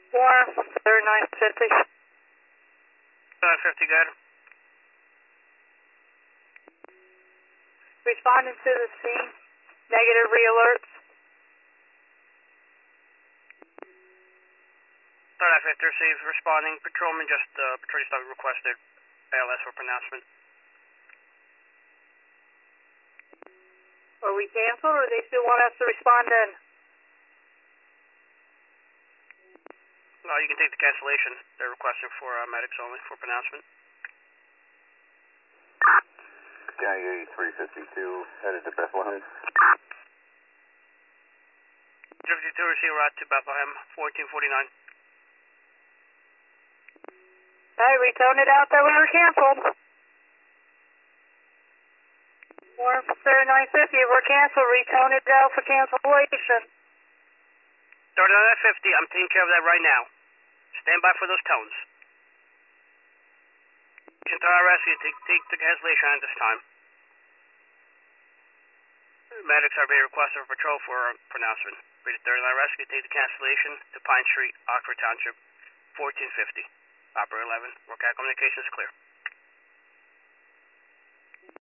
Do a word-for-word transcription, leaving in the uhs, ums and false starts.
Warren, thirty-nine fifty. nine fifty, good. Responding to the scene. Negative re-alerts. thirty-nine fifty receives, responding. Patrolman just, uh, patrol stop requested A L S for pronouncement. Are we canceled or they still want us to respond in? No, you can take the cancellation. They're requesting for uh, medics only for pronouncement. Sky eighty-three fifty-two, headed to Bethlehem. fifty-two receive route to Bethlehem, fourteen forty-nine. Hey, we toned it out that we were canceled. Warren, thirty-nine fifty, we're canceled. Retone it out for cancellation. thirty-nine fifty, I'm taking care of that right now. Stand by for those tones. Entire rescue, take, take the cancellation at this time. Medics are being requested for patrol for pronouncement. Rated thirty-nine rescue, take the cancellation to Pine Street, Oxford Township, fourteen fifty. Operator eleven, work out communications clear.